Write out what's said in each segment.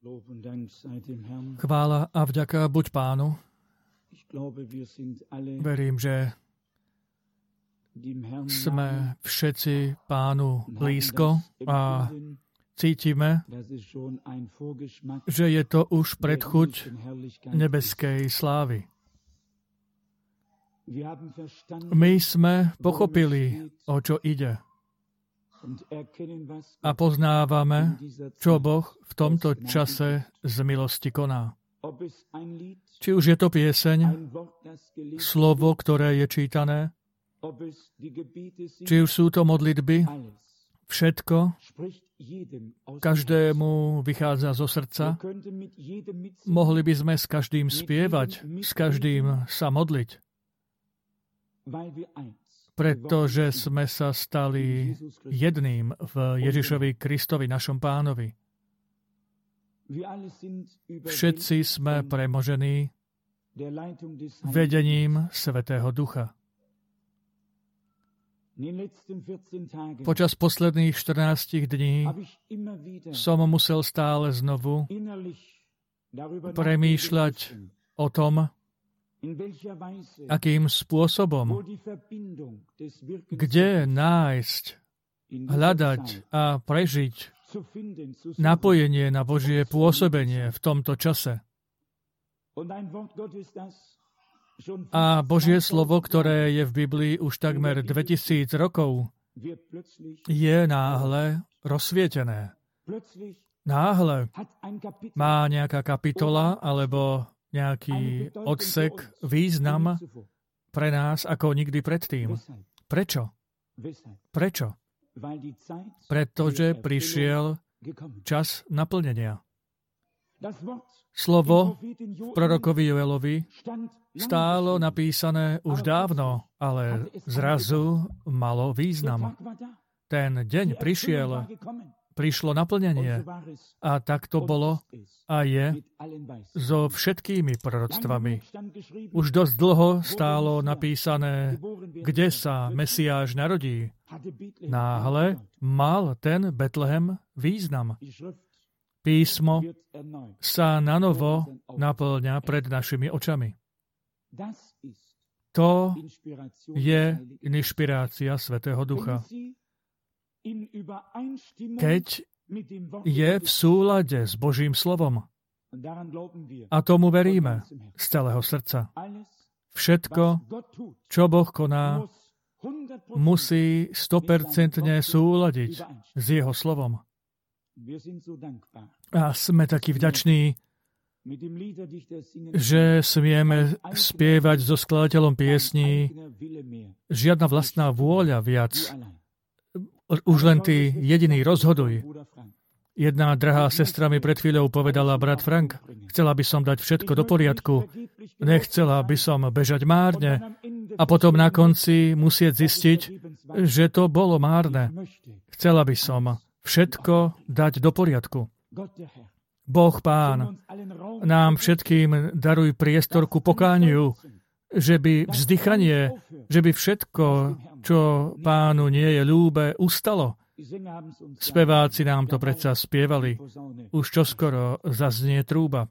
Chvála a vďaka buď Pánu. Verím, že sme všetci Pánu blízko a cítime, že je to už predchuť nebeskej slávy. My sme pochopili, o čo ide. A poznávame, čo Boh v tomto čase z milosti koná. Či už je to pieseň, slovo, ktoré je čítané, či už sú to modlitby, všetko, každému vychádza zo srdca. Mohli by sme s každým spievať, s každým sa modliť, pretože sme sa stali jedným v Ježišovi Kristovi, našom Pánovi. Všetci sme premožení vedením Svätého Ducha. Počas posledných 14 dní som musel stále znovu premýšľať o tom, akým spôsobom, kde nájsť, hľadať a prežiť napojenie na Božie pôsobenie v tomto čase. A Božie slovo, ktoré je v Biblii už takmer 2000 rokov, je náhle rozsvietené. Náhle má nejaká kapitola alebo nejaký odsek význam pre nás ako nikdy predtým. Prečo? Prečo? Pretože prišiel čas naplnenia. Slovo v prorokovi Joelovi stálo napísané už dávno, ale zrazu malo význam. Ten deň prišlo naplnenie a tak to bolo a je so všetkými proroctvami. Už dosť dlho stálo napísané, kde sa Mesiáš narodí. Náhle mal ten Betlehem význam. Písmo sa nanovo naplňa pred našimi očami. To je inšpirácia Svätého Ducha. Keď je v súlade s Božím slovom. A tomu veríme z celého srdca. Všetko, čo Boh koná, musí 100% súladiť s Jeho slovom. A sme takí vďační, že smieme spievať so skladateľom piesní žiadna vlastná vôľa viac. Už len ty jediný rozhoduj. Jedna drahá sestra mi pred chvíľou povedala, brat Frank, chcela by som dať všetko do poriadku, nechcela by som bežať márne a potom na konci musieť zistiť, že to bolo márne. Chcela by som všetko dať do poriadku. Boh Pán nám všetkým daruj priestor ku pokániu, že by vzdychanie, že by všetko, čo Pánu nie je ľúbe, ustalo. Speváci nám to predsa spievali. Už čoskoro zaznie trúba.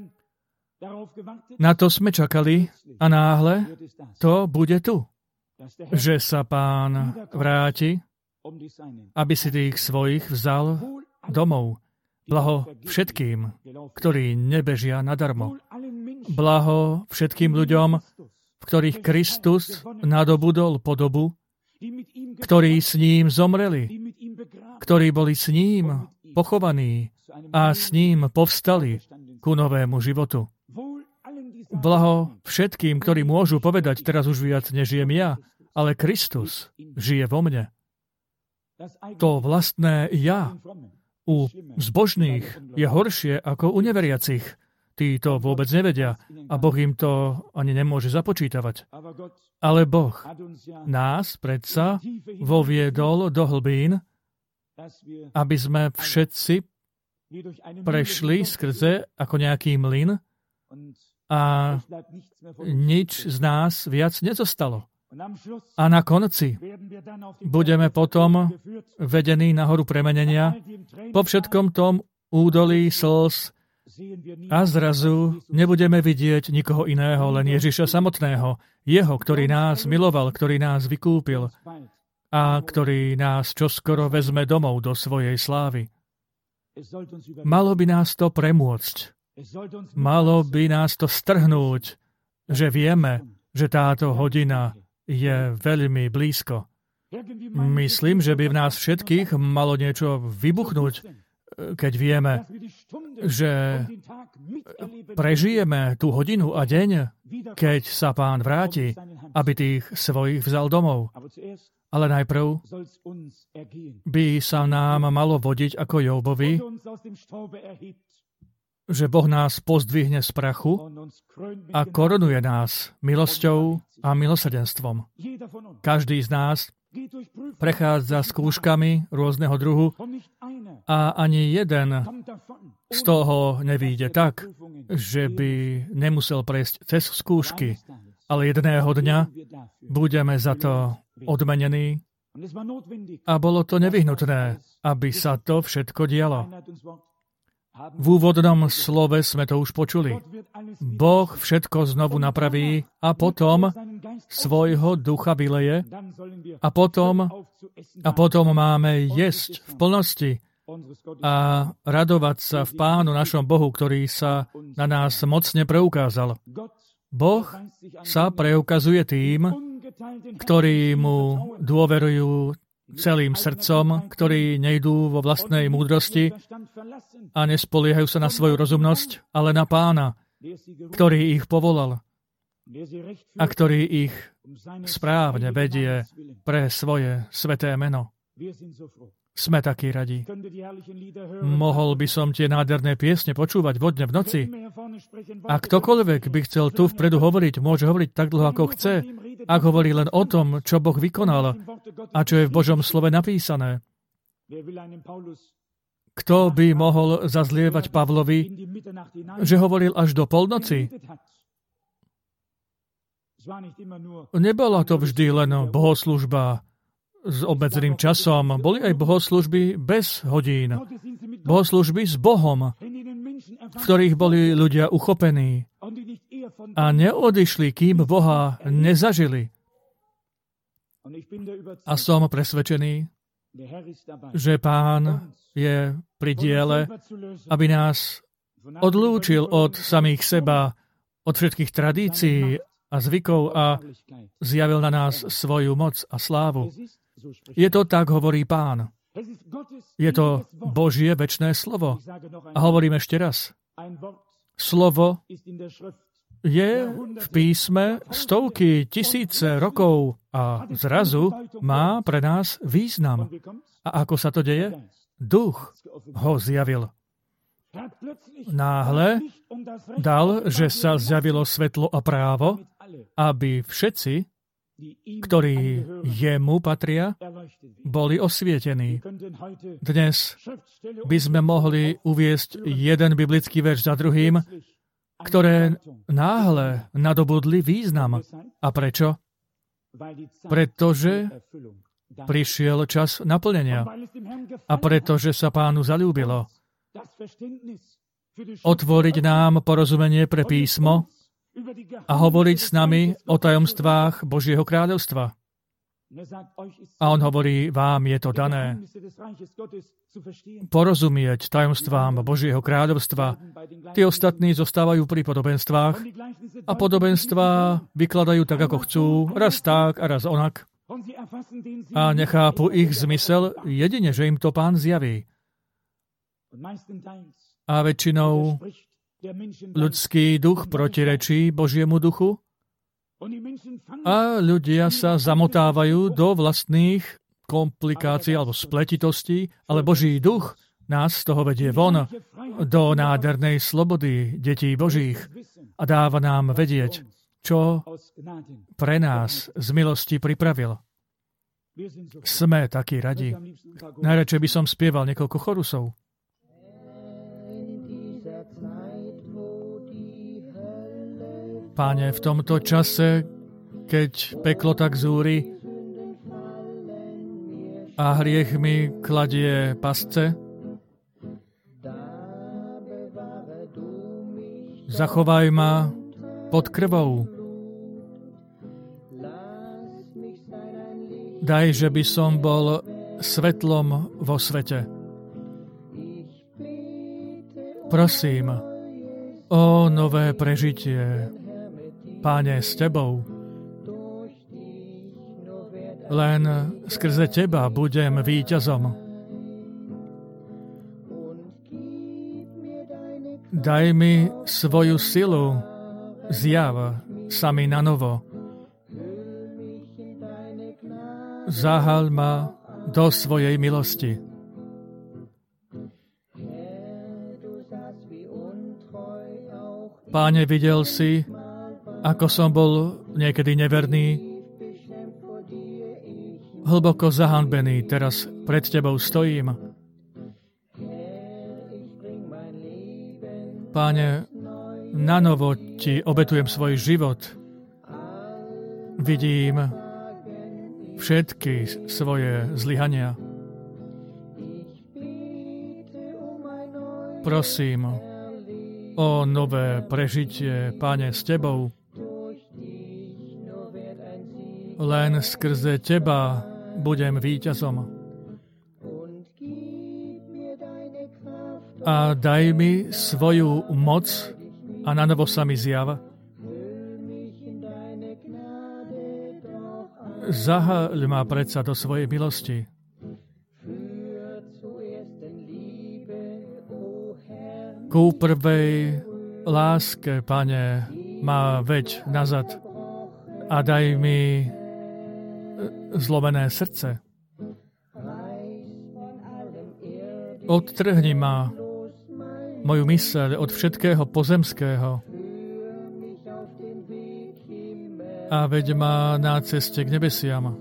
Na to sme čakali a náhle to bude tu. Že sa Pán vráti, aby si tých svojich vzal domov. Blaho všetkým, ktorí nebežia nadarmo. Blaho všetkým ľuďom, v ktorých Kristus nadobudol podobu, ktorí s ním zomreli, ktorí boli s ním pochovaní a s ním povstali ku novému životu. Blaho všetkým, ktorí môžu povedať, teraz už viac nežijem ja, ale Kristus žije vo mne. To vlastné ja u zbožných je horšie ako u neveriacich. Tí to vôbec nevedia a Boh im to ani nemôže započítavať. Ale Boh nás predsa voviedol do hlbín, aby sme všetci prešli skrze ako nejaký mlyn a nič z nás viac nezostalo. A na konci budeme potom vedení na horu premenenia po všetkom tom údolí slz A zrazu nebudeme vidieť nikoho iného, len Ježiša samotného. Jeho, ktorý nás miloval, ktorý nás vykúpil a ktorý nás čoskoro vezme domov do svojej slávy. Malo by nás to premôcť. Malo by nás to strhnúť, že vieme, že táto hodina je veľmi blízko. Myslím, že by v nás všetkých malo niečo vybuchnúť, keď vieme, že prežijeme tú hodinu a deň, keď sa Pán vráti, aby tých svojich vzal domov. Ale najprv by sa nám malo vodiť ako Jóbovi, že Boh nás pozdvihne z prachu a korunuje nás milosťou a milosrdenstvom. Každý z nás prechádza skúškami rôzneho druhu a ani jeden z toho nevyjde tak, že by nemusel prejsť cez skúšky, ale jedného dňa budeme za to odmenení a bolo to nevyhnutné, aby sa to všetko dialo. V úvodnom slove sme to už počuli. Boh všetko znovu napraví a potom svojho ducha vyleje a potom máme jesť v plnosti a radovať sa v Pánu našom Bohu, ktorý sa na nás mocne preukázal. Boh sa preukazuje tým, ktorí mu dôverujú celým srdcom, ktorí nejdú vo vlastnej múdrosti a nespoliehajú sa na svoju rozumnosť, ale na Pána, ktorý ich povolal a ktorý ich správne vedie pre svoje sveté meno. Sme takí radi. Mohol by som tie nádherné piesne počúvať vodne v noci. A ktokoľvek by chcel tu vpredu hovoriť, môže hovoriť tak dlho, ako chce, ak hovorí len o tom, čo Boh vykonal a čo je v Božom slove napísané. Kto by mohol zazlievať Pavlovi, že hovoril až do polnoci? Nebola to vždy len bohoslužba s obmedzeným časom. Boli aj bohoslužby bez hodín. Bohoslužby s Bohom, v ktorých boli ľudia uchopení a neodišli, kým Boha nezažili. A som presvedčený, že Pán je pri diele, aby nás odlúčil od samých seba, od všetkých tradícií a zvykov a zjavil na nás svoju moc a slávu. Je to tak, hovorí Pán. Je to Božie večné slovo. A hovorím ešte raz. Slovo je v písme stovky, tisíce rokov a zrazu má pre nás význam. A ako sa to deje? Duch ho zjavil. Náhle dal, že sa zjavilo svetlo a právo, aby všetci, ktorí jemu patria, boli osvietení. Dnes by sme mohli uviesť jeden biblický verš za druhým, ktoré náhle nadobudli význam. A prečo? Pretože prišiel čas naplnenia. A pretože sa Pánu zaľúbilo otvoriť nám porozumenie pre písmo a hovoriť s nami o tajomstvách Božieho kráľovstva. A on hovorí, vám je to dané porozumieť tajomstvám Božieho kráľovstva. Tí ostatní zostávajú pri podobenstvách a podobenstvá vykladajú tak, ako chcú, raz tak a raz onak. A nechápu ich zmysel jedine, že im to Pán zjaví. A väčšinou ľudský duch protirečí Božiemu duchu a ľudia sa zamotávajú do vlastných komplikácií alebo spletitostí, ale Boží duch nás z toho vedie von do nádhernej slobody detí Božích a dáva nám vedieť, čo pre nás z milosti pripravil. Sme takí radi. Najradšej by som spieval niekoľko chorusov. Páne, v tomto čase, keď peklo tak zúri a hriech mi kladie pasce, Zachovaj ma pod krvou. Daj, že by som bol svetlom vo svete. Prosím o nové prežitie, Páne, s Tebou. Len skrze Teba budem víťazom. Daj mi svoju silu, zjav sa mi na novo. Zahaľ ma do svojej milosti. Páne, videl si, ako som bol niekedy neverný, hlboko zahanbený, teraz pred Tebou stojím. Páne, nanovo Ti obetujem svoj život. Vidím všetky svoje zlyhania. Prosím o nové prežitie, Páne, s Tebou. Len skrze Teba budem víťazom. A daj mi svoju moc a nanovo sa mi zjav. Zahaľ ma predsa do svojej milosti. Ku prvej láske, Pane, ma veď nazad a daj mi zlomené srdce. Odtrhni ma, moju myseľ od všetkého pozemského a veď ma na ceste k nebesiam.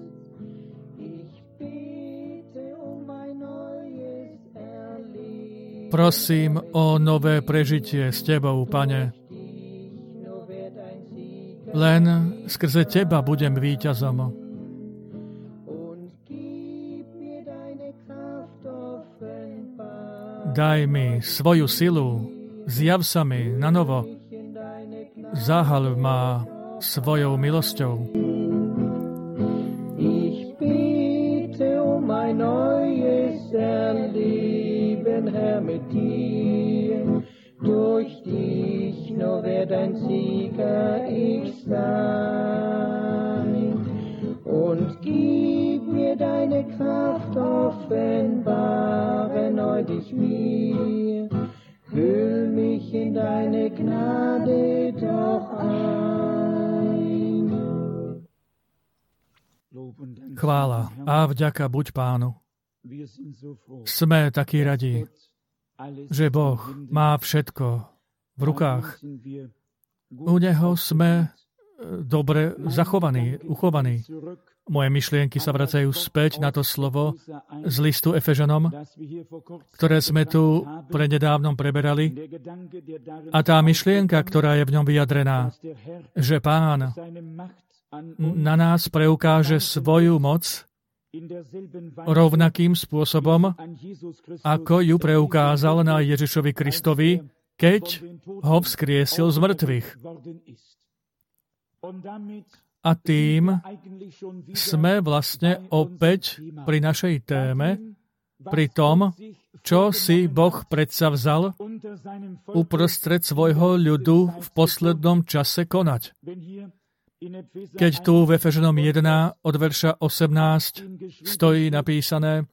Prosím o nové prežitie s Tebou, Pane. Len skrze Teba budem víťazom. Daj mi svoju silu, zjav sa mi na novo, zahaľ ma svojou milosťou. Ich bitte um ein neues Erleben, Herr, mit dir. Durch dich nur wird ein Sieger ich sein. Und gib mir deine Kraft offenbare neu dich mir. Hüll mich in deine Gnade doch ein. Chvála a vďaka buď Pánu. Sme takí radi, že Boh má všetko v rukách. U Neho sme dobre zachovaní, uchovaní. Moje myšlienky sa vracajú späť na to slovo z listu Efežanom, ktoré sme tu prednedávnom preberali. A tá myšlienka, ktorá je v ňom vyjadrená, že Pán na nás preukáže svoju moc rovnakým spôsobom, ako ju preukázal na Ježišovi Kristovi, keď ho vzkriesil z mŕtvych. A tým sme vlastne opäť pri našej téme, pri tom, čo si Boh predsavzal uprostred svojho ľudu v poslednom čase konať. Keď tu v Efežanom 1 od verša 18 stojí napísané: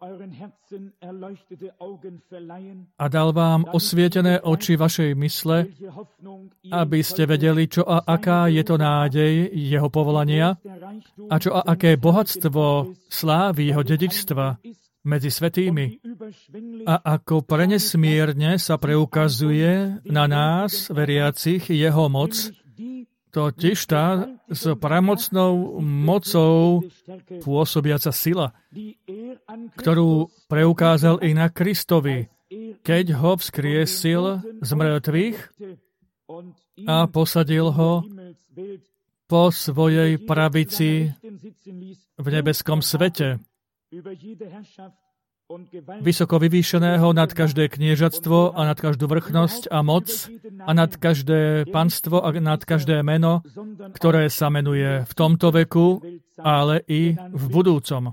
a dal vám osvietené oči vašej mysle, aby ste vedeli, čo a aká je to nádej jeho povolania a čo a aké bohatstvo slávy jeho dedičstva medzi svätými a ako prenesmierne sa preukazuje na nás, veriacich, jeho moc, totiž tá s pramocnou mocou pôsobiaca sila, ktorú preukázal i na Kristovi, keď ho vzkriesil z mŕtvych a posadil ho po svojej pravici v nebeskom svete vysoko vyvýšeného nad každé kniežatstvo a nad každú vrchnosť a moc a nad každé panstvo a nad každé meno, ktoré sa menuje v tomto veku, ale i v budúcom.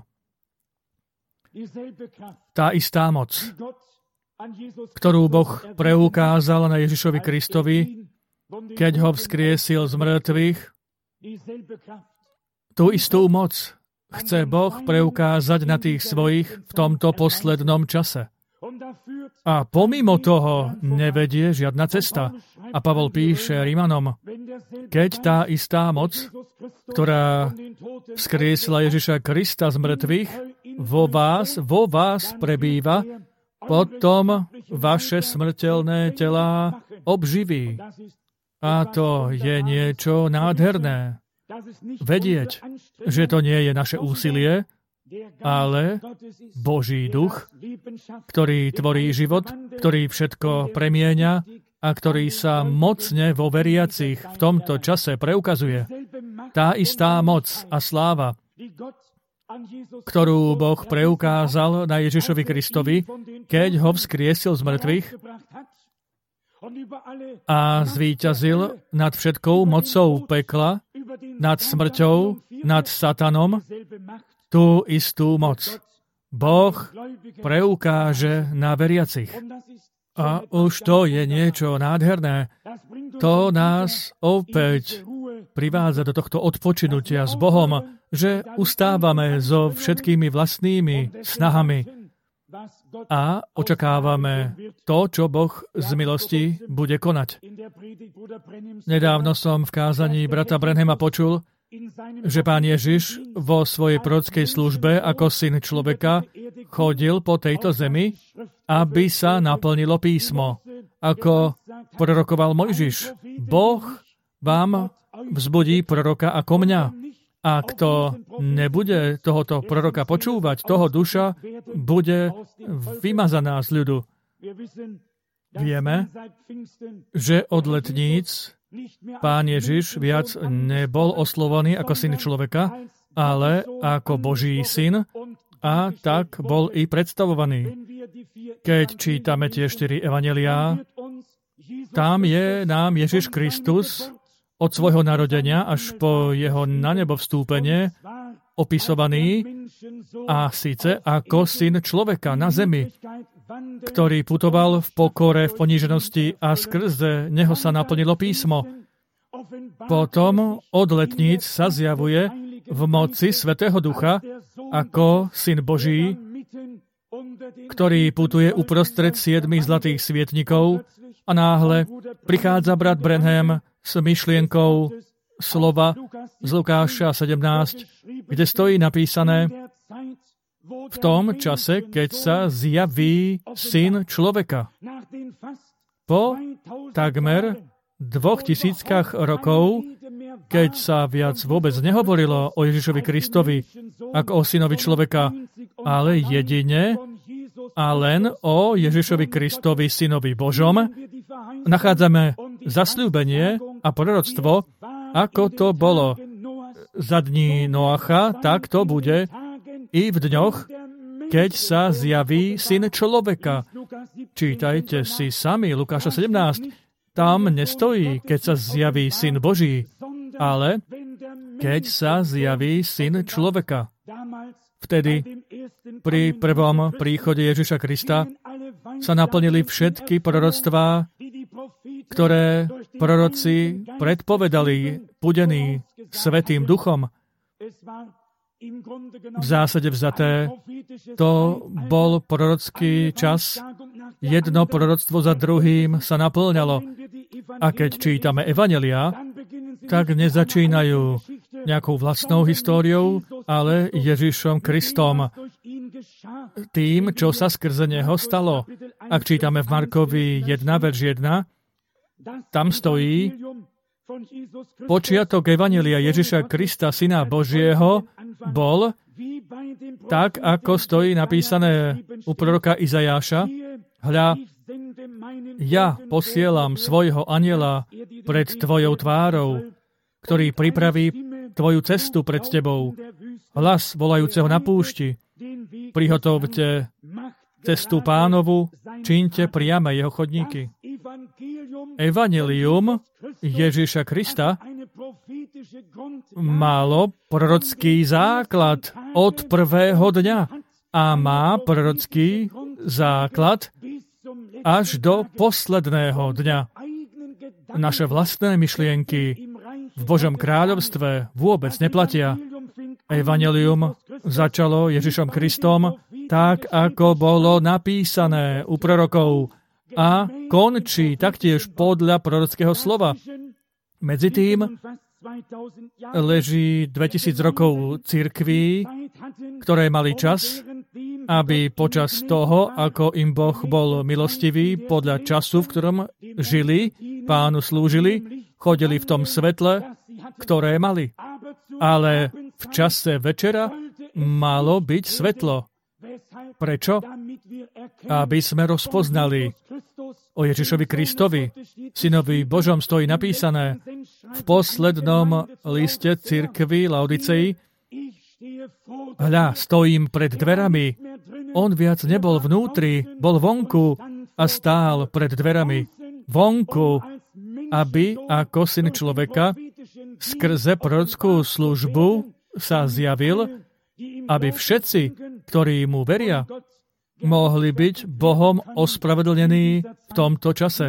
Tá istá moc, ktorú Boh preukázal na Ježišovi Kristovi, keď ho vzkriesil z mŕtvych, tú istú moc chce Boh preukázať na tých svojich v tomto poslednom čase. A pomimo toho nevedie žiadna cesta. A Pavol píše Rímanom, keď tá istá moc, ktorá vzkriesila Ježiša Krista z mŕtvych, vo vás prebýva, potom vaše smrteľné telá obživí. A to je niečo nádherné. Vedieť, že to nie je naše úsilie, ale Boží duch, ktorý tvorí život, ktorý všetko premieňa a ktorý sa mocne vo veriacich v tomto čase preukazuje. Tá istá moc a sláva, ktorú Boh preukázal na Ježišovi Kristovi, keď ho vzkriesil z mŕtvych a zvíťazil nad všetkou mocou pekla, nad smrťou, nad satanom, tú istú moc Boh preukáže na veriacich. A už to je niečo nádherné. To nás opäť privádza do tohto odpočinutia s Bohom, že ustávame so všetkými vlastnými snahami a očakávame to, čo Boh z milosti bude konať. Nedávno som v kázaní brata Branhama počul, že Pán Ježiš vo svojej prorockej službe ako syn človeka chodil po tejto zemi, aby sa naplnilo písmo. Ako prorokoval Mojžiš, Boh vám vzbudí proroka ako mňa. A kto nebude tohoto proroka počúvať, toho duša bude vymazaná z ľudu. Vieme, že od letníc Pán Ježiš viac nebol oslovovaný ako syn človeka, ale ako Boží syn a tak bol i predstavovaný. Keď čítame tie 4 evanjeliá, tam je nám Ježiš Kristus od svojho narodenia až po jeho na nebo vstúpenie opisovaný a síce ako syn človeka na zemi, ktorý putoval v pokore, v poníženosti a skrze neho sa naplnilo písmo. Potom od letníc sa zjavuje v moci Svätého Ducha ako syn Boží, ktorý putuje uprostred 7 zlatých svietnikov a náhle prichádza brat Branham s myšlienkou slova z Lukáša 17, kde stojí napísané v tom čase, keď sa zjaví syn človeka. Po takmer 2000 rokov, keď sa viac vôbec nehovorilo o Ježišovi Kristovi ako o synovi človeka, ale jedine a len o Ježišovi Kristovi, synovi Božom, nachádzame zasľúbenie a proroctvo, ako to bolo za dní Noacha, tak to bude i v dňoch, keď sa zjaví syn človeka. Čítajte si sami Lukáša 17. Tam nestojí, keď sa zjaví syn Boží, ale keď sa zjaví syn človeka. Vtedy pri prvom príchode Ježiša Krista sa naplnili všetky proroctvá, ktoré proroci predpovedali, pudení Svätým Duchom. V zásade vzaté, to bol prorocký čas, jedno proroctvo za druhým sa naplňalo. A keď čítame evanjelia, tak nezačínajú nejakou vlastnou históriou, ale Ježišom Kristom, tým, čo sa skrze neho stalo. Ak čítame v Markovi 1, verš 1, tam stojí: počiatok evanjelia Ježiša Krista, syna Božieho, bol, tak ako stojí napísané u proroka Izajáša: hľa, ja posielam svojho anjela pred tvojou tvárou, ktorý pripraví tvoju cestu pred tebou. Hlas volajúceho na púšti: prihotovte cestu Pánovu, čiňte priame jeho chodníky. Evanjelium Ježiša Krista malo prorocký základ od prvého dňa a má prorocký základ až do posledného dňa. Naše vlastné myšlienky v Božom kráľovstve vôbec neplatia. Evanjelium začalo Ježišom Kristom tak, ako bolo napísané u prorokov a končí taktiež podľa prorockého slova. Medzi tým leží 2000 rokov cirkví, ktoré mali čas, aby počas toho, ako im Boh bol milostivý, podľa času, v ktorom žili, Pánu slúžili, chodili v tom svetle, ktoré mali. Ale v čase večera malo byť svetlo. Prečo? Aby sme rozpoznali o Ježišovi Kristovi, Synovi Božom, stojí napísané v poslednom liste cirkvi Laodicei: Hľa, stojím pred dverami. On viac nebol vnútri, bol vonku a stál pred dverami. Vonku, aby ako syn človeka skrze prorockú službu sa zjavil, aby všetci, ktorí mu veria, mohli byť Bohom ospravedlnení v tomto čase.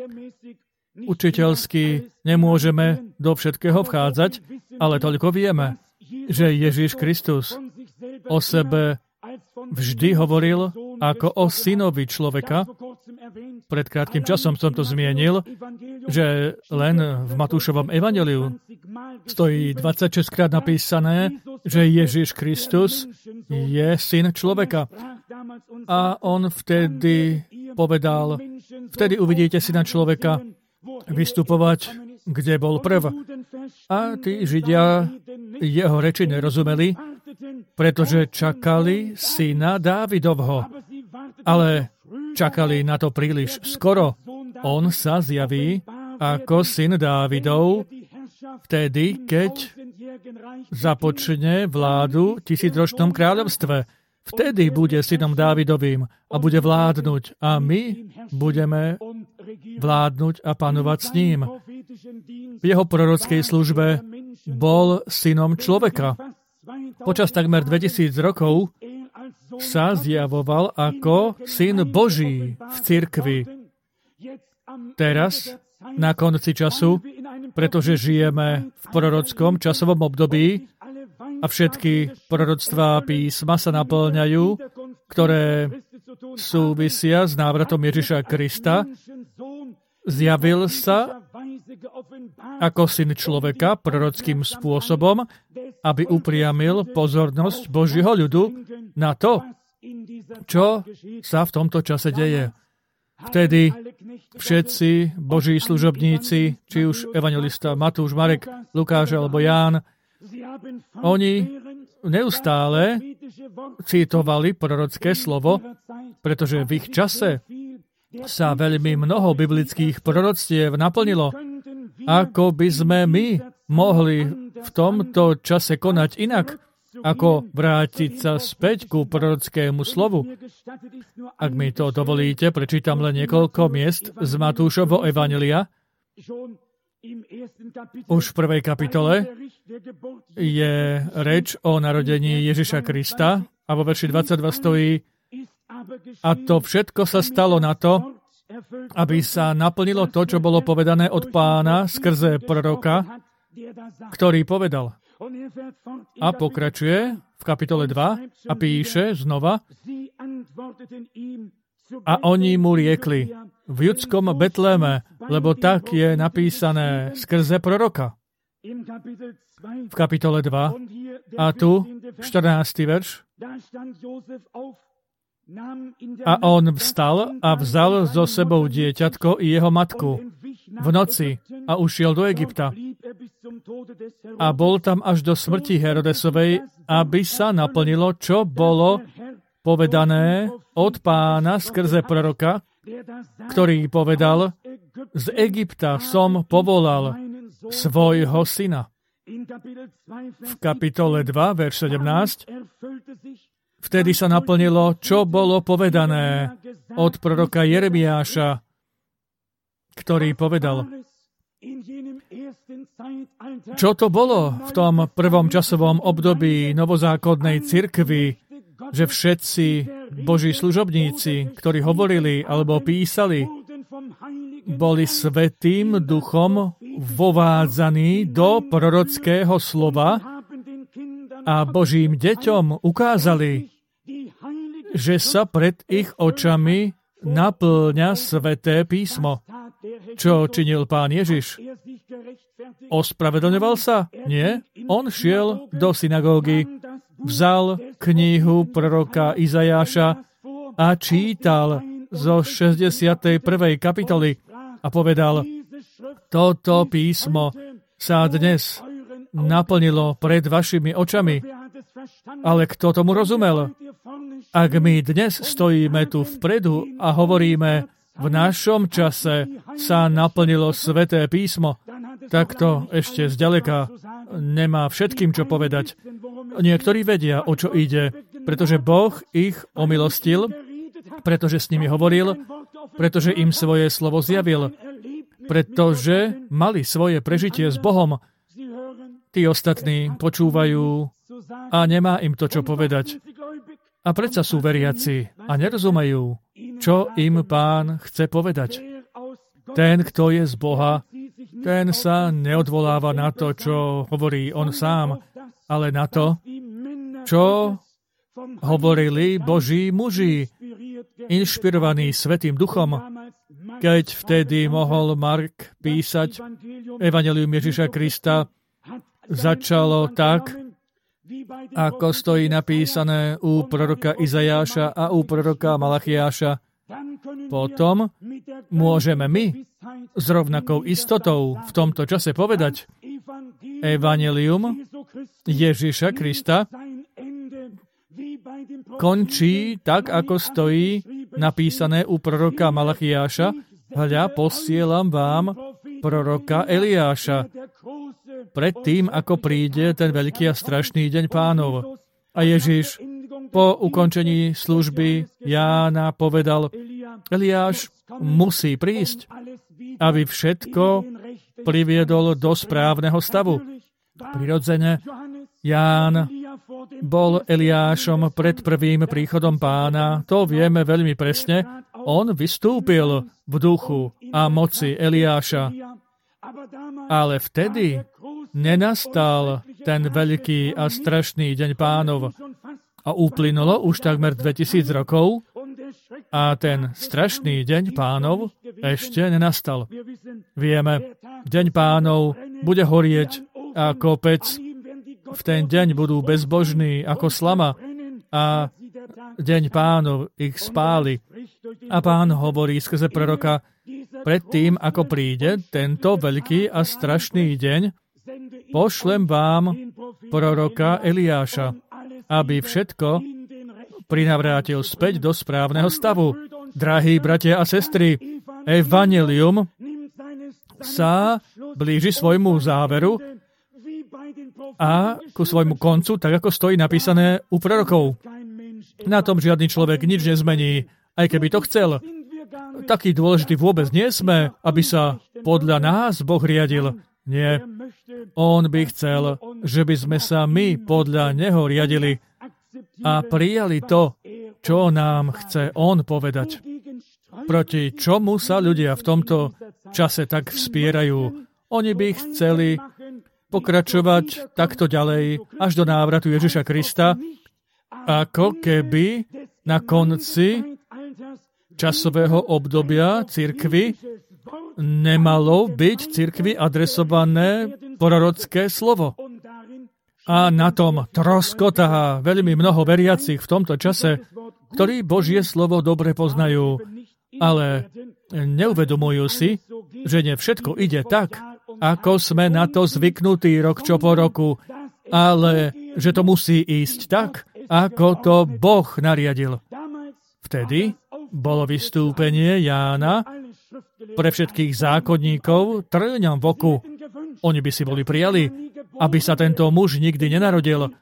Učiteľsky nemôžeme do všetkého vchádzať, ale toľko vieme, že Ježiš Kristus o sebe vždy hovoril ako o synovi človeka. Pred krátkym časom som to zmienil, že len v Matúšovom evanjeliu stojí 26 krát napísané, že Ježiš Kristus je syn človeka. A on vtedy povedal, vtedy uvidíte syna človeka vystupovať, kde bol prv. A tí Židia jeho reči nerozumeli, pretože čakali syna Dávidovho. Ale čakali na to príliš skoro. On sa zjaví ako syn Dávidov vtedy, keď započne vládu v 1000-ročnom kráľovstve. Vtedy bude synom Dávidovým a bude vládnuť. A my budeme vládnuť a panovať s ním. V jeho prorockej službe bol synom človeka. Počas takmer 2000 rokov sa zjavoval ako syn Boží v cirkvi. Teraz, na konci času, pretože žijeme v prorockom časovom období a všetky proroctvá písma sa naplňajú, ktoré súvisia s návratom Ježiša Krista, zjavil sa ako syn človeka prorockým spôsobom, aby upriamil pozornosť Božieho ľudu na to, čo sa v tomto čase deje. Vtedy všetci Boží služobníci, či už evanjelista Matúš, Marek, Lukáš alebo Ján, oni neustále citovali prorocké slovo, pretože v ich čase sa veľmi mnoho biblických proroctiev naplnilo. Ako by sme my mohli v tomto čase konať inak, ako vrátiť sa späť ku prorockému slovu? Ak mi to dovolíte, prečítam len niekoľko miest z Matúšovho evanjelia. Už v prvej kapitole je reč o narodení Ježiša Krista a vo verši 22 stojí: A to všetko sa stalo na to, aby sa naplnilo to, čo bolo povedané od Pána skrze proroka, ktorý povedal. A pokračuje v kapitole 2 a píše znova: A oni mu riekli: v judskom Betléme, lebo tak je napísané skrze proroka. V kapitole 2 a tu 14. verš: A on vstal a vzal so sebou dieťatko i jeho matku v noci a ušiel do Egypta. A bol tam až do smrti Herodesovej, aby sa naplnilo, čo bolo povedané od Pána skrze proroka, ktorý povedal: z Egypta som povolal svojho syna. V kapitole 2, verš 17: Vtedy sa naplnilo, čo bolo povedané od proroka Jeremiáša, ktorý povedal, čo to bolo v tom prvom časovom období novozákonnej cirkvi, že všetci Boží služobníci, ktorí hovorili alebo písali, boli Svätým Duchom vovádzaní do prorockého slova a Božím deťom ukázali, že sa pred ich očami naplňa Sväté písmo. Čo činil Pán Ježiš? Ospravedlňoval sa? Nie. On šiel do synagógy, vzal knihu proroka Izajáša a čítal zo 61. kapitoly a povedal, toto písmo sa dnes naplnilo pred vašimi očami. Ale kto tomu rozumel? Ak my dnes stojíme tu vpredu a hovoríme, v našom čase sa naplnilo Sväté písmo, tak to ešte zďaleka nemá všetkým čo povedať. Niektorí vedia, o čo ide, pretože Boh ich omilostil, pretože s nimi hovoril, pretože im svoje slovo zjavil, pretože mali svoje prežitie s Bohom. Tí ostatní počúvajú a nemá im to čo povedať. A predsa sú veriaci a nerozumejú, čo im Pán chce povedať. Ten, kto je z Boha, ten sa neodvoláva na to, čo hovorí on sám, ale na to, čo hovorili Boží muži, inšpirovaní Svätým Duchom. Keď vtedy mohol Mark písať Evangelium Ježiša Krista, začalo tak, ako stojí napísané u proroka Izajáša a u proroka Malachiáša. Potom môžeme my s rovnakou istotou v tomto čase povedať, Evangelium Ježiša Krista končí tak, ako stojí napísané u proroka Malachiáša. Hľa, posielam vám proroka Eliáša predtým, ako príde ten veľký a strašný deň Pánov. A Ježiš po ukončení služby Jána povedal, Eliáš musí prísť, aby všetko priviedol do správneho stavu. Prirodzene, Ján bol Eliášom pred prvým príchodom Pána. To vieme veľmi presne. On vystúpil v duchu a moci Eliáša. Ale vtedy nenastal ten veľký a strašný deň Pánov. A uplynulo už takmer 2000 rokov a ten strašný deň Pánov ešte nenastal. Vieme, deň Pánov bude horieť ako pec. V ten deň budú bezbožní ako slama a deň Pánov ich spáli. A Pán hovorí skrze proroka, predtým, ako príde tento veľký a strašný deň, pošlem vám proroka Eliáša, aby všetko prinavrátil späť do správneho stavu. Drahí bratia a sestry, Evangelium sa blíži svojmu záveru a ku svojmu koncu, tak ako stojí napísané u prorokov. Na tom žiadny človek nič nezmení, aj keby to chcel. Taký dôležitý vôbec nie sme, aby sa podľa nás Boh riadil. Nie. On by chcel, že by sme sa my podľa Neho riadili a prijali to, čo nám chce On povedať. Proti čomu sa ľudia v tomto čase tak vspierajú? Oni by chceli pokračovať takto ďalej až do návratu Ježiša Krista, ako keby na konci časového obdobia cirkvi nemalo byť cirkvi adresované prorocké slovo. A na tom troskotá veľmi mnoho veriacich v tomto čase, ktorí Božie slovo dobre poznajú, ale neuvedomujú si, že nie všetko ide tak, ako sme na to zvyknutí rok čo po roku, ale že to musí ísť tak, ako to Boh nariadil. Vtedy bolo vystúpenie Jána pre všetkých zákonníkov trňom v oku. Oni by si boli prijali, aby sa tento muž nikdy nenarodil,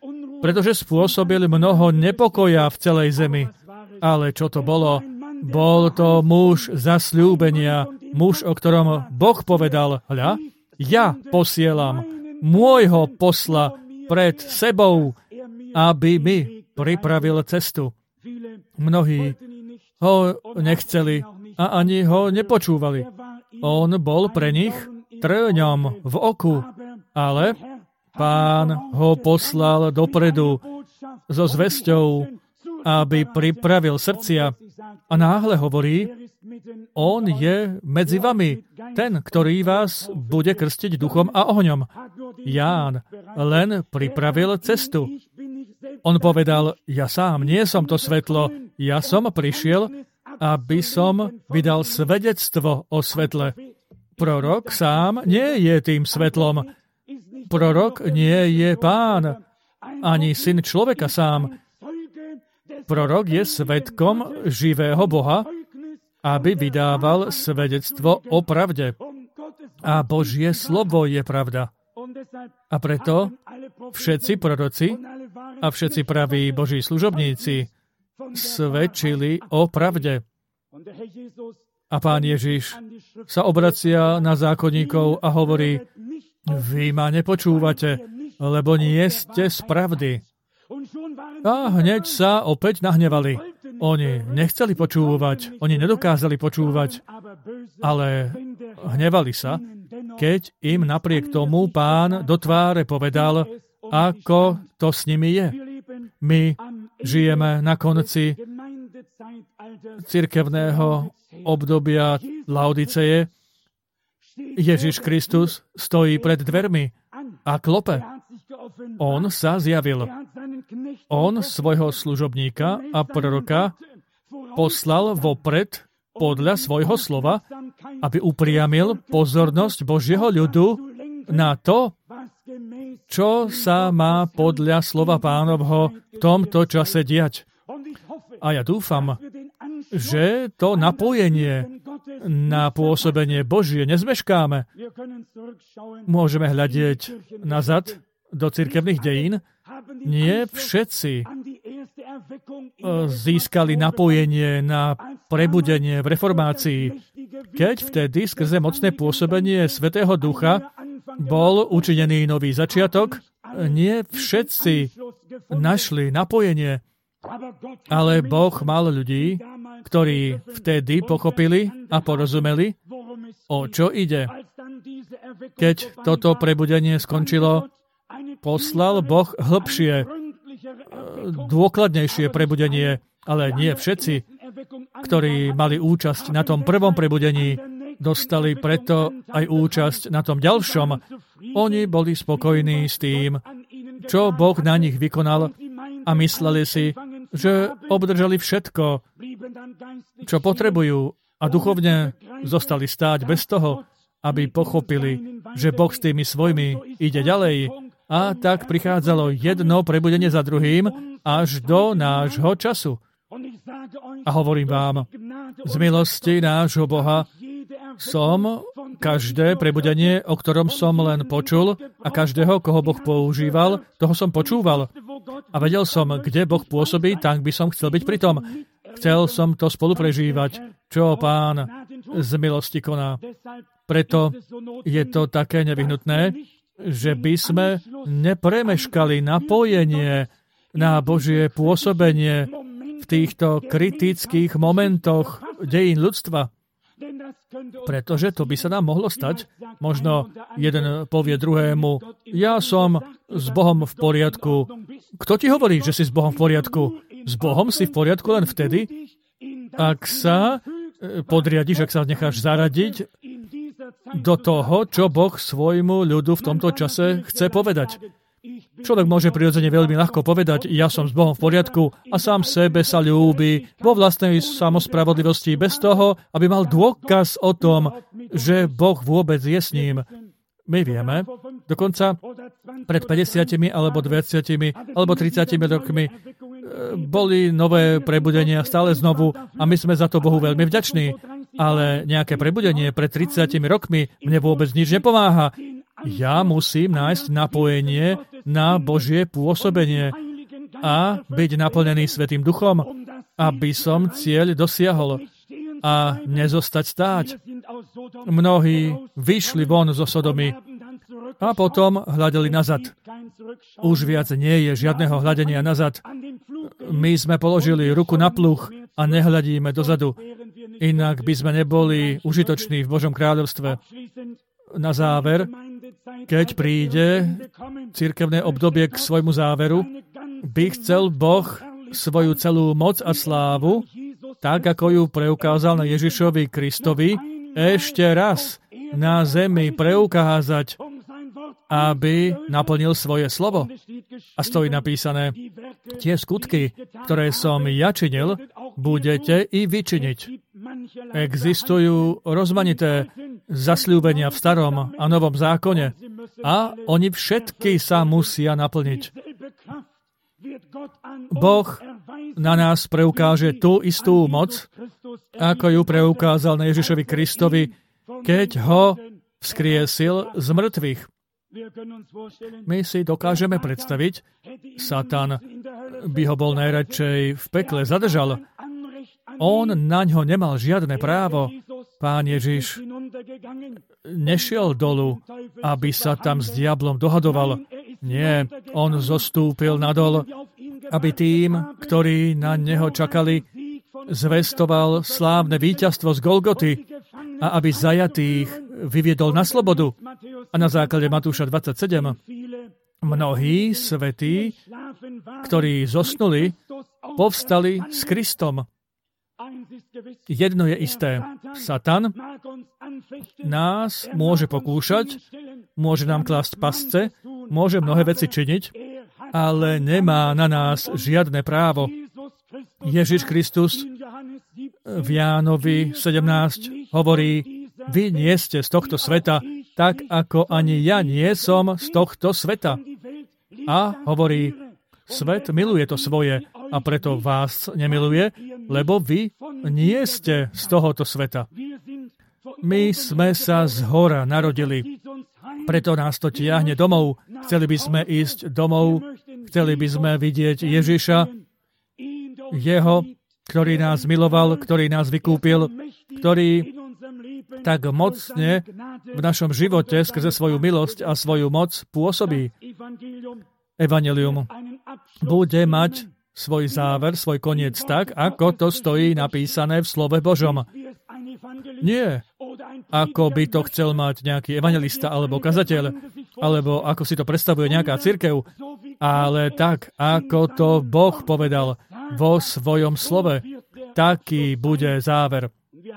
pretože spôsobil mnoho nepokoja v celej zemi. Ale čo to bolo? Bol to muž zasľúbenia, muž, o ktorom Boh povedal, hľa, ja posielam môjho posla pred sebou, aby mi pripravil cestu. Mnohí ho nechceli a ani ho nepočúvali. On bol pre nich trňom v oku, ale Pán ho poslal dopredu so zvesťou, aby pripravil srdcia. A náhle hovorí, on je medzi vami, ten, ktorý vás bude krstiť duchom a ohňom. Ján len pripravil cestu. On povedal, ja sám nie som to svetlo, ja som prišiel, aby som vydal svedectvo o svetle. Prorok sám nie je tým svetlom. Prorok nie je Pán, ani syn človeka sám. Prorok je svedkom živého Boha, aby vydával svedectvo o pravde. A Božie slovo je pravda. A preto všetci proroci a všetci praví Boží služobníci svedčili o pravde. A Pán Ježiš sa obracia na zákonníkov a hovorí, vy ma nepočúvate, lebo nie ste z pravdy. A hneď sa opäť nahnevali. Oni nechceli počúvať, oni nedokázali počúvať, ale hnevali sa, keď im napriek tomu Pán do tváre povedal, ako to s nimi je. My žijeme na konci cirkevného obdobia Laodiceje. Ježiš Kristus stojí pred dvermi a klope. On sa zjavil. On svojho služobníka a proroka poslal vopred podľa svojho slova, aby upriamil pozornosť Božieho ľudu na to, čo sa má podľa slova Pánovho v tomto čase diať. A ja dúfam, že to napojenie na pôsobenie Božie nezmeškáme. Môžeme hľadieť nazad do cirkevných dejín. Nie všetci získali napojenie na prebudenie v reformácii, keď vtedy skrze mocné pôsobenie Svätého Ducha bol učinený nový začiatok. Nie všetci našli napojenie, ale Boh mal ľudí, ktorí vtedy pochopili a porozumeli, o čo ide. Keď toto prebudenie skončilo, poslal Boh hlbšie, dôkladnejšie prebudenie, ale nie všetci, ktorí mali účasť na tom prvom prebudení, dostali preto aj účasť na tom ďalšom. Oni boli spokojní s tým, čo Boh na nich vykonal a mysleli si, že obdržali všetko, čo potrebujú a duchovne zostali stáť bez toho, aby pochopili, že Boh s tými svojmi ide ďalej. A tak prichádzalo jedno prebudenie za druhým až do nášho času. A hovorím vám, z milosti nášho Boha som každé prebudenie, o ktorom som len počul a každého, koho Boh používal, toho som počúval. A vedel som, kde Boh pôsobí, tak by som chcel byť pri tom. Chcel som to spolu prežívať, čo Pán z milosti koná. Preto je to také nevyhnutné, že by sme nepremeškali napojenie na Božie pôsobenie v týchto kritických momentoch dejín ľudstva. Pretože to by sa nám mohlo stať. Možno jeden povie druhému, ja som s Bohom v poriadku. Kto ti hovorí, že si s Bohom v poriadku? S Bohom si v poriadku len vtedy, ak sa podriadiš, ak sa necháš zaradiť do toho, čo Boh svojmu ľudu v tomto čase chce povedať. Človek môže prirodzene veľmi ľahko povedať, ja som s Bohom v poriadku a sám sebe sa ľúbi vo vlastnej samospravodlivosti bez toho, aby mal dôkaz o tom, že Boh vôbec je s ním. My vieme, dokonca pred 50 alebo 20 alebo 30 rokmi boli nové prebudenia stále znovu a my sme za to Bohu veľmi vďační. Ale nejaké prebudenie pred 30 rokmi mne vôbec nič nepomáha. Ja musím nájsť napojenie na Božie pôsobenie. a byť naplnený Svätým Duchom, aby som cieľ dosiahol a nezostať stáť. Mnohí vyšli von zo Sodomy a potom hľadeli nazad. Už viac nie je žiadneho hľadenia nazad. My sme položili ruku na pluh a nehľadíme dozadu. Inak by sme neboli užitoční v Božom kráľovstve. Na záver, keď príde cirkevné obdobie k svojmu záveru, by chcel Boh svoju celú moc a slávu, tak ako ju preukázal na Ježišovi Kristovi, ešte raz na zemi preukázať, aby naplnil svoje slovo. A stojí napísané, tie skutky, ktoré som ja činil, budete i vy činiť. Existujú rozmanité zasľúbenia v starom a novom zákone a oni všetky sa musia naplniť. Boh na nás preukáže tú istú moc, ako ju preukázal na Ježišovi Kristovi, keď ho vzkriesil z mŕtvych. My si dokážeme predstaviť, Satan by ho bol najradšej v pekle zadržal. On na ňo nemal žiadne právo. Pán Ježiš nešiel dolu, aby sa tam s diablom dohadoval. Nie, on zostúpil nadol, aby tým, ktorí na neho čakali, zvestoval slávne víťazstvo z Golgoty a aby zajatých vyviedol na slobodu. A na základe Matúša 27 mnohí svätí, ktorí zosnuli, povstali s Kristom. Jedno je isté. Satan nás môže pokúšať, môže nám klásť pasce, môže mnohé veci činiť, ale nemá na nás žiadne právo. Ježiš Kristus v Jánovi 17 hovorí, vy nie ste z tohto sveta, tak ako ani ja nie som z tohto sveta. A hovorí, svet miluje to svoje a preto vás nemiluje, lebo vy nie ste z tohoto sveta. My sme sa zhora narodili, preto nás to tiahne domov. Chceli by sme ísť domov, chceli by sme vidieť Ježiša, jeho, ktorý nás miloval, ktorý nás vykúpil, ktorý tak mocne v našom živote skrze svoju milosť a svoju moc pôsobí. Evanjelium bude mať svoj záver, svoj koniec tak, ako to stojí napísané v slove Božom. Nie, ako by to chcel mať nejaký evanjelista alebo kazateľ, alebo ako si to predstavuje nejaká cirkev, ale tak, ako to Boh povedal vo svojom slove, taký bude záver.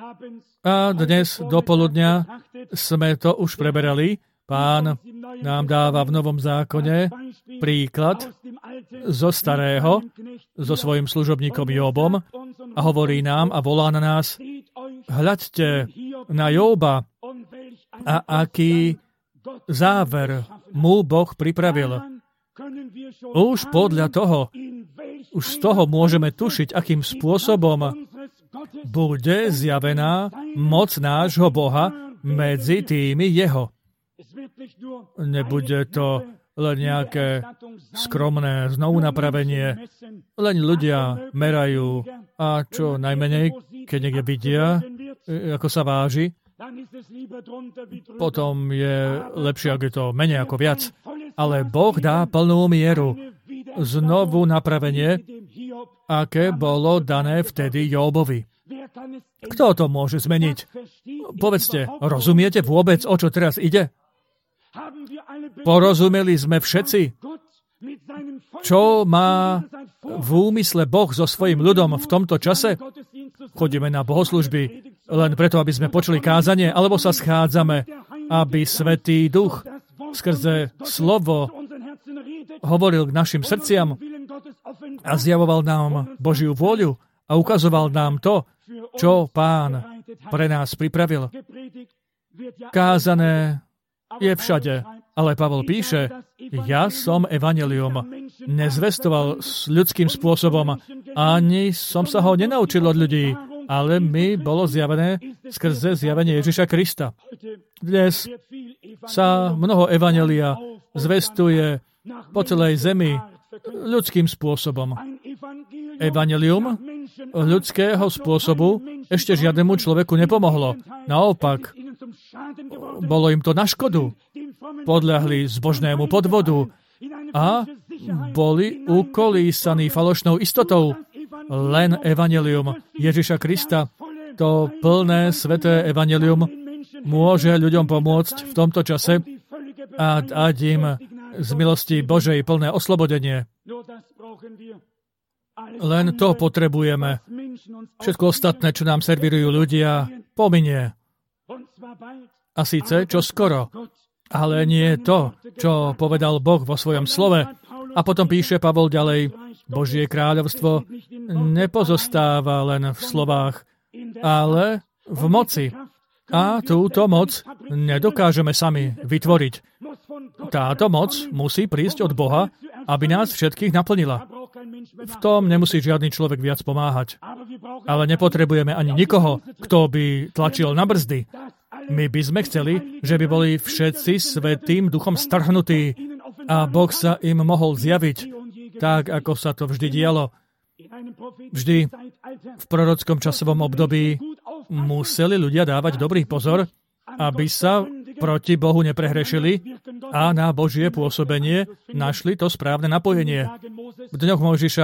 A dnes dopoludňa sme to už preberali. Pán nám dáva v Novom zákone príklad zo starého, so svojím služobníkom Jobom a hovorí nám a volá na nás, hľaďte na Joba a aký záver mu Boh pripravil. Už podľa toho, už z toho môžeme tušiť, akým spôsobom bude zjavená moc nášho Boha medzi tými jeho. Nebude to len nejaké skromné znovu napravenie. Len ľudia merajú a čo najmenej, keď niekde vidia, ako sa váži, potom je lepšie, ak je to menej ako viac. Ale Boh dá plnú mieru. Znovu napravenie, aké bolo dané vtedy Jobovi. Kto to môže zmeniť? Povedzte, rozumiete vôbec, o čo teraz ide? Porozumeli sme všetci, čo má v úmysle Boh so svojím ľudom v tomto čase? Chodíme na bohoslužby len preto, aby sme počuli kázanie, alebo sa schádzame, aby Svätý Duch skrze slovo hovoril k našim srdciam a zjavoval nám Božiu vôľu a ukazoval nám to, čo Pán pre nás pripravil. Kázané je všade, ale Pavol píše, ja som evanjelium nezvestoval s ľudským spôsobom, ani som sa ho nenaučil od ľudí, ale mi bolo zjavené skrze zjavenie Ježiša Krista. Dnes sa mnoho evanjelia zvestuje po celej zemi ľudským spôsobom. Evanjelium ľudského spôsobu ešte žiadnemu človeku nepomohlo. Naopak, bolo im to na škodu. Podľahli zbožnému podvodu a boli ukolísaní falošnou istotou. Len evanjelium Ježiša Krista, to plné, sveté evanjelium, môže ľuďom pomôcť v tomto čase a dať im z milosti Božej plné oslobodenie. Len to potrebujeme. Všetko ostatné, čo nám servírujú ľudia, pominie. A síce čo skoro. Ale nie to, čo povedal Boh vo svojom slove. A potom píše Pavol ďalej, Božie kráľovstvo nepozostáva len v slovách, ale v moci. A túto moc nedokážeme sami vytvoriť. Táto moc musí prísť od Boha, aby nás všetkých naplnila. V tom nemusí žiadny človek viac pomáhať. Ale nepotrebujeme ani nikoho, kto by tlačil na brzdy. My by sme chceli, že by boli všetci svätým duchom strhnutí a Boh sa im mohol zjaviť, tak ako sa to vždy dialo. Vždy v prorockom časovom období museli ľudia dávať dobrý pozor, aby sa proti Bohu neprehrešili a na Božie pôsobenie našli to správne napojenie. V dňoch Mojžiša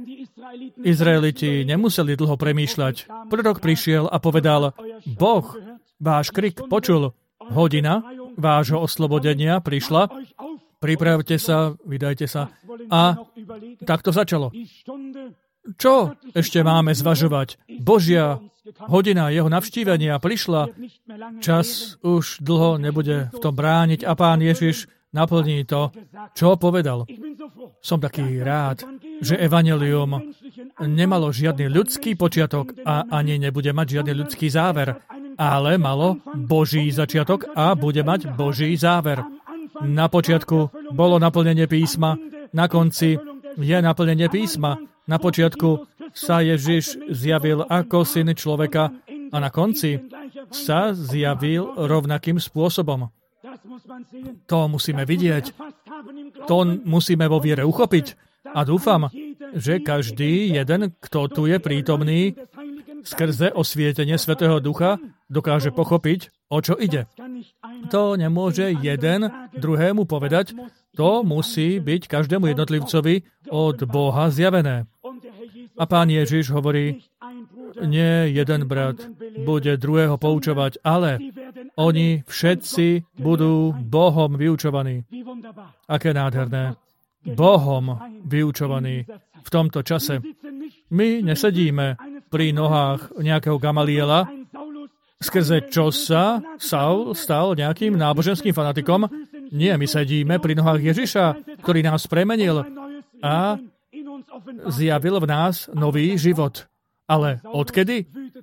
Izraeliti nemuseli dlho premýšľať. Prorok prišiel a povedal, Boh váš krik počul, hodina vášho oslobodenia prišla, pripravte sa, vydajte sa. A tak to začalo. Čo ešte máme zvažovať? Božia hodina jeho navštívenia prišla, čas už dlho nebude v tom brániť a Pán Ježiš naplní to, čo povedal. Som taký rád, že evanjelium nemalo žiadny ľudský počiatok a ani nebude mať žiadny ľudský záver, ale malo Boží začiatok a bude mať Boží záver. Na počiatku bolo naplnenie písma, na konci je naplnenie písma. Na počiatku sa Ježiš zjavil ako syn človeka a na konci sa zjavil rovnakým spôsobom. To musíme vidieť. To musíme vo viere uchopiť. A dúfam, že každý jeden, kto tu je prítomný, skrze osvietenie Svätého Ducha dokáže pochopiť, o čo ide. To nemôže jeden druhému povedať, to musí byť každému jednotlivcovi od Boha zjavené. A Pán Ježiš hovorí, nie jeden brat bude druhého poučovať, ale oni všetci budú Bohom vyučovaní. Aké nádherné. Bohom vyučovaní v tomto čase. My nesedíme pri nohách nejakého Gamaliela, skrze čo sa Saul stal nejakým náboženským fanatikom. Nie, my sedíme pri nohách Ježiša, ktorý nás premenil a zjavil v nás nový život. Ale odkedy?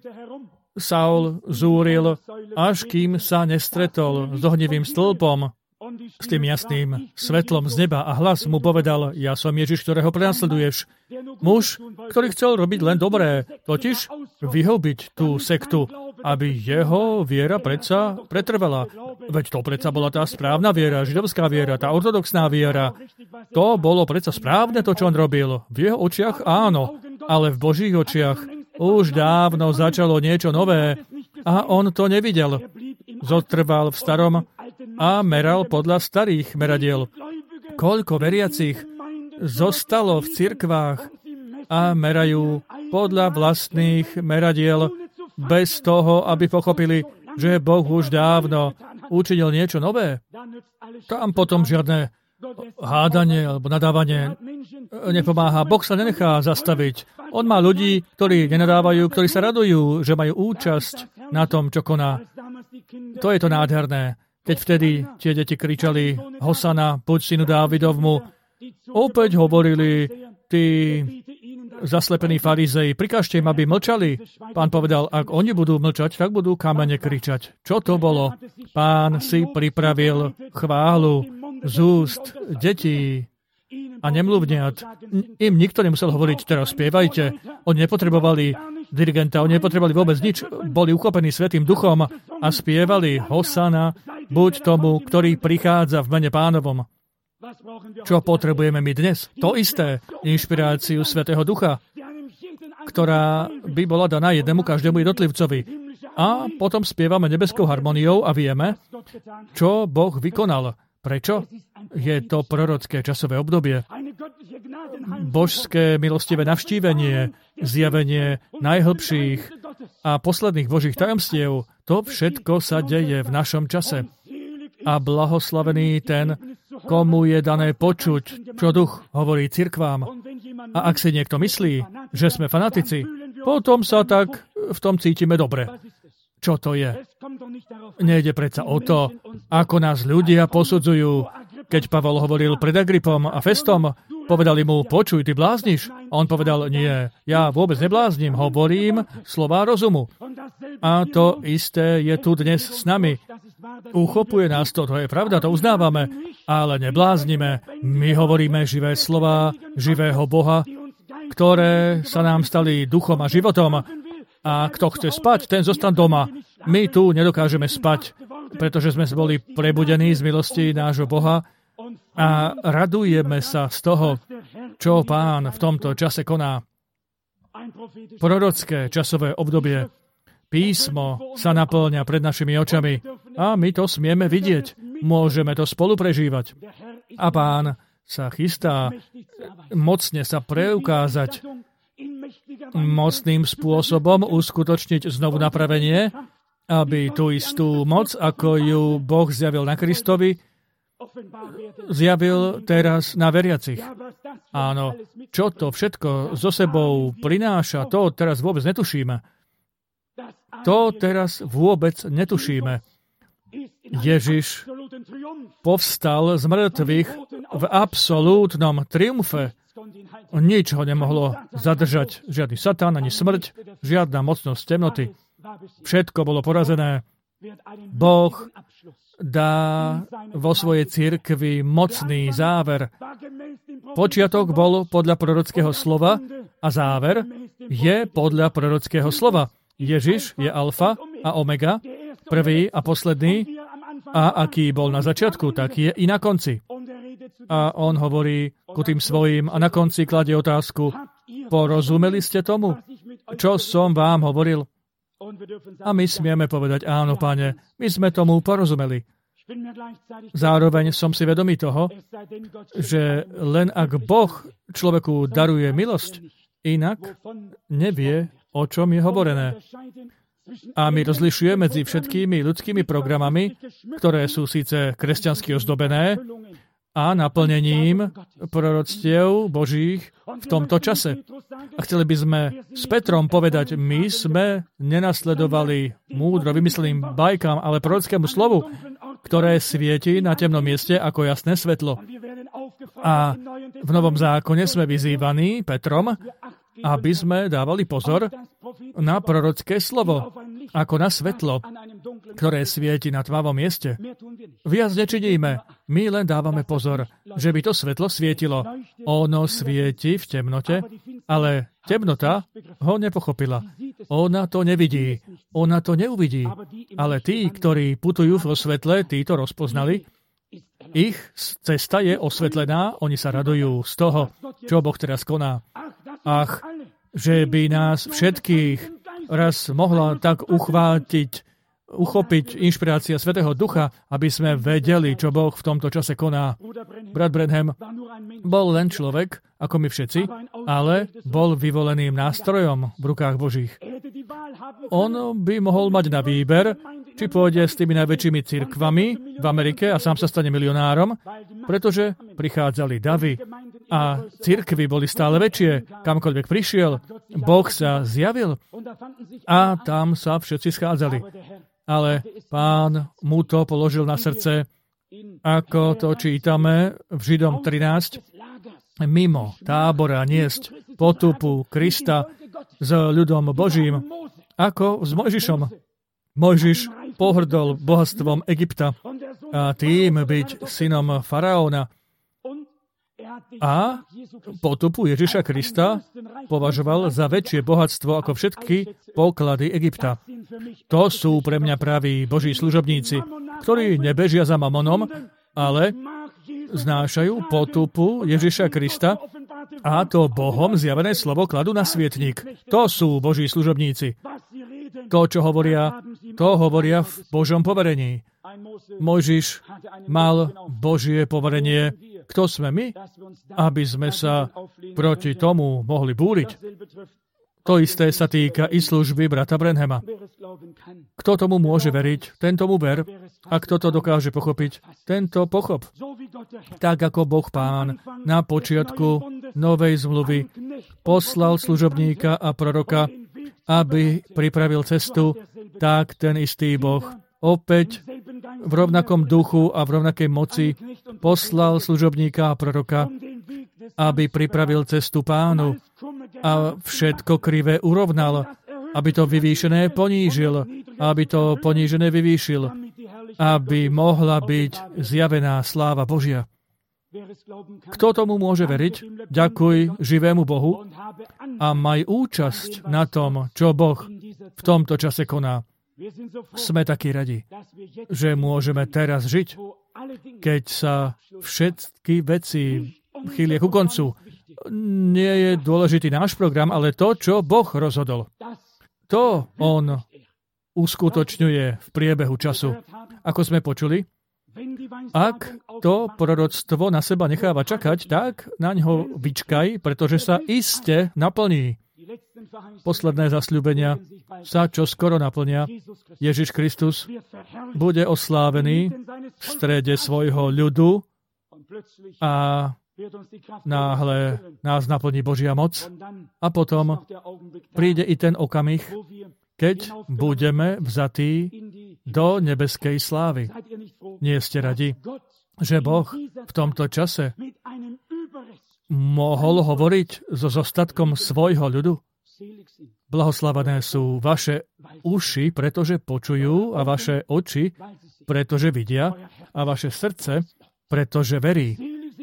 Saul zúril, až kým sa nestretol s ohnivým stĺpom, s tým jasným svetlom z neba a hlas mu povedal, ja som Ježiš, ktorého prenasleduješ. Muž, ktorý chcel robiť len dobré, totiž vyhobiť tú sektu, aby jeho viera predsa pretrvala. Veď to predsa bola tá správna viera, židovská viera, tá ortodoxná viera. To bolo predsa správne to, čo on robil. V jeho očiach áno, ale v Božích očiach už dávno začalo niečo nové a on to nevidel. Zotrval v starom a meral podľa starých meradiel. Koľko veriacich zostalo v cirkvách a merajú podľa vlastných meradiel bez toho, aby pochopili, že Boh už dávno učinil niečo nové. Tam potom žiadne hádanie alebo nadávanie nepomáha. Boh sa nenechá zastaviť. On má ľudí, ktorí nenadávajú, ktorí sa radujú, že majú účasť na tom, čo koná. To je to nádherné. Keď vtedy tie deti kričali Hosana, buď synu Dávidovmu, opäť hovorili tí zaslepení farizei, prikážte im, aby mlčali. Pán povedal, ak oni budú mlčať, tak budú kamene kričať. Čo to bolo? Pán si pripravil chválu z úst detí a nemluvniat. Im nikto nemusel hovoriť, teraz spievajte. Oni nepotrebovali dirigenta, oni nepotrebovali vôbec nič. Boli uchopení Svätým Duchom a spievali Hosana, buď tomu, ktorý prichádza v mene Pánovom. Čo potrebujeme my dnes? To isté, inšpiráciu Svätého Ducha, ktorá by bola daná jednému každému jednotlivcovi. A potom spievame nebeskou harmoniou a vieme, čo Boh vykonal. Prečo? Je to prorocké časové obdobie. Božské milostivé navštívenie, zjavenie najhlbších a posledných Božích tajomstiev, to všetko sa deje v našom čase. A blahoslavený ten, komu je dané počuť, čo Duch hovorí cirkvám. A ak si niekto myslí, že sme fanatici, potom sa tak v tom cítime dobre. Čo to je? Nejde predsa o to, ako nás ľudia posudzujú. Keď Pavol hovoril pred Agripom a Festom, povedali mu, počuj, ty blázniš? A on povedal, nie, ja vôbec nebláznim, hovorím slová rozumu. A to isté je tu dnes s nami. Uchopuje nás to je pravda, to uznávame, ale nebláznime. My hovoríme živé slová, živého Boha, ktoré sa nám stali duchom a životom. A kto chce spať, ten zostan doma. My tu nedokážeme spať, pretože sme boli prebudení z milosti nášho Boha a radujeme sa z toho, čo Pán v tomto čase koná. Prorocké časové obdobie. Písmo sa napĺňa pred našimi očami a my to smieme vidieť. Môžeme to spolu prežívať. A Pán sa chystá mocne sa preukázať, mocným spôsobom uskutočniť znovu napravenie, aby tú istú moc, ako ju Boh zjavil na Kristovi, zjavil teraz na veriacich. Áno, čo to všetko so sebou prináša, to teraz vôbec netušíme. To teraz vôbec netušíme. Ježiš povstal z mŕtvych v absolútnom triumfe. Nič ho nemohlo zadržať. Žiadny satán, ani smrť, žiadna mocnosť temnoty. Všetko bolo porazené. Boh dá vo svojej cirkvi mocný záver. Počiatok bol podľa prorockého slova a záver je podľa prorockého slova. Ježiš je alfa a omega, prvý a posledný, a aký bol na začiatku, tak je i na konci. A on hovorí ku tým svojim a na konci kladie otázku, porozumeli ste tomu, čo som vám hovoril? A my smieme povedať, áno, Pane, my sme tomu porozumeli. Zároveň som si vedomý toho, že len ak Boh človeku daruje milosť, inak nevie, o čom je hovorené. A my rozlišujeme medzi všetkými ľudskými programami, ktoré sú síce kresťansky ozdobené, a naplnením proroctiev Božích v tomto čase. A chceli by sme s Petrom povedať, my sme nenasledovali múdro vymysleným bajkám, ale prorockému slovu, ktoré svieti na temnom mieste ako jasné svetlo. A v Novom zákone sme vyzývaní Petrom, aby sme dávali pozor na prorocké slovo, ako na svetlo, ktoré svieti na tmavom mieste. Viac nečiníme, my len dávame pozor, že by to svetlo svietilo. Ono svieti v temnote, ale temnota ho nepochopila. Ona to nevidí, ona to neuvidí. Ale tí, ktorí putujú vo svetle, tí to rozpoznali. Ich cesta je osvetlená, oni sa radujú z toho, čo Boh teraz koná. Ach, že by nás všetkých raz mohla tak uchopiť inšpirácia Svätého Ducha, aby sme vedeli, čo Boh v tomto čase koná. Brat Branham bol len človek, ako my všetci, ale bol vyvoleným nástrojom v rukách Božích. On by mohol mať na výber, či pôjde s tými najväčšími cirkvami v Amerike a sám sa stane milionárom, pretože prichádzali davy a cirkvy boli stále väčšie. Kamkoľvek prišiel, Boh sa zjavil a tam sa všetci schádzali. Ale Pán mu to položil na srdce, ako to čítame v Židom 13, mimo tábora niesť potupu Krista s ľudom Božím, ako s Mojžišom. Mojžiš pohrdol bohatstvom Egypta a tým byť synom faraóna. A potupu Ježiša Krista považoval za väčšie bohatstvo ako všetky poklady Egypta. To sú pre mňa praví Boží služobníci, ktorí nebežia za mamonom, ale znášajú potupu Ježiša Krista a to Bohom zjavené slovo kladú na svietnik. To sú Boží služobníci. To, čo hovoria, to hovoria v Božom poverení. Mojžiš mal Božie poverenie. Kto sme my, aby sme sa proti tomu mohli búriť? To isté sa týka i služby brata Branhama. Kto tomu môže veriť, ten tomu ver. A kto to dokáže pochopiť, tento pochop. Tak ako Boh Pán na počiatku novej zmluvy poslal služobníka a proroka, aby pripravil cestu, tak ten istý Boh opäť v rovnakom duchu a v rovnakej moci poslal služobníka a proroka, aby pripravil cestu Pánu a všetko krivé urovnal, aby to vyvýšené ponížil, aby to ponížené vyvýšil, aby mohla byť zjavená sláva Božia. Kto tomu môže veriť? Ďakuj živému Bohu a maj účasť na tom, čo Boh v tomto čase koná. Sme takí radi, že môžeme teraz žiť, keď sa všetky veci chýlia ku koncu. Nie je dôležitý náš program, ale to, čo Boh rozhodol. To on uskutočňuje v priebehu času. Ako sme počuli, ak to proroctvo na seba necháva čakať, tak na ňo vyčkaj, pretože sa iste naplní. Posledné zasľúbenia sa čoskoro naplnia. Ježiš Kristus bude oslávený v strede svojho ľudu a náhle nás naplní Božia moc a potom príde i ten okamih, keď budeme vzatí do nebeskej slávy. Nie ste radi, že Boh v tomto čase mohol hovoriť so zostatkom svojho ľudu? Blahoslavené sú vaše uši, pretože počujú, a vaše oči, pretože vidia, a vaše srdce, pretože verí.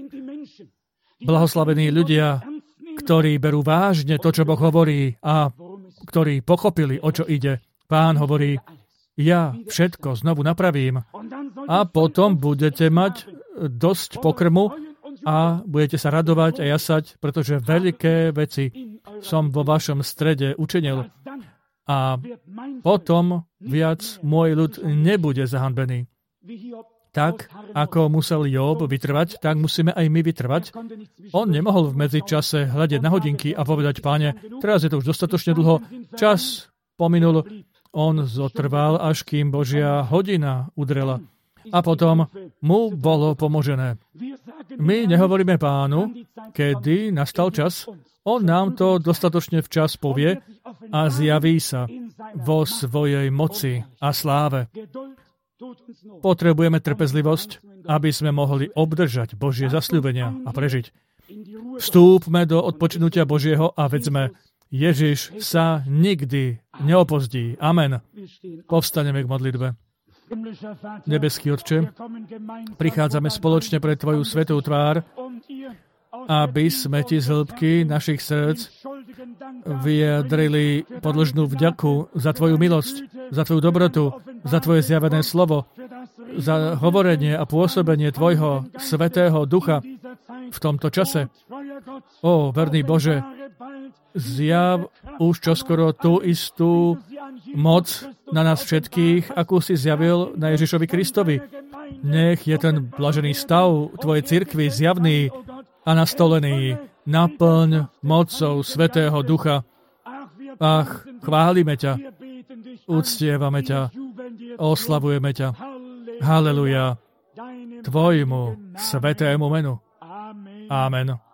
Blahoslavení ľudia, ktorí berú vážne to, čo Boh hovorí a ktorí pochopili, o čo ide. Pán hovorí, ja všetko znovu napravím a potom budete mať dosť pokrmu a budete sa radovať a jasať, pretože veľké veci som vo vašom strede učinil. A potom viac môj ľud nebude zahanbený. Tak, ako musel Job vytrvať, tak musíme aj my vytrvať. On nemohol v medzičase hľadieť na hodinky a povedať, Páne, teraz je to už dostatočne dlho, čas pominul. On zotrval, až kým Božia hodina udrela. A potom mu bolo pomožené. My nehovoríme Pánu, kedy nastal čas. On nám to dostatočne včas povie a zjaví sa vo svojej moci a sláve. Potrebujeme trpezlivosť, aby sme mohli obdržať Božie zasľúbenia a prežiť. Vstúpme do odpočinutia Božieho a vedzme, Ježiš sa nikdy neopozdí. Amen. Povstaneme k modlitbe. Nebeský Otče, prichádzame spoločne pre Tvoju svätú tvár, aby sme Ti z hĺbky našich srdc vyjadrili podložnú vďaku za Tvoju milosť, za Tvoju dobrotu, za Tvoje zjavené slovo, za hovorenie a pôsobenie Tvojho Svätého Ducha v tomto čase. Ó, verný Bože, zjav už čoskoro tú istú moc na nás všetkých, akú si zjavil na Ježišovi Kristovi. Nech je ten blažený stav Tvojej cirkvi zjavný a nastolený. Naplň mocou Svätého Ducha. Ach, chválime ťa, uctievame ťa, oslavujeme ťa. Haleluja, Tvojmu svätému menu. Amen.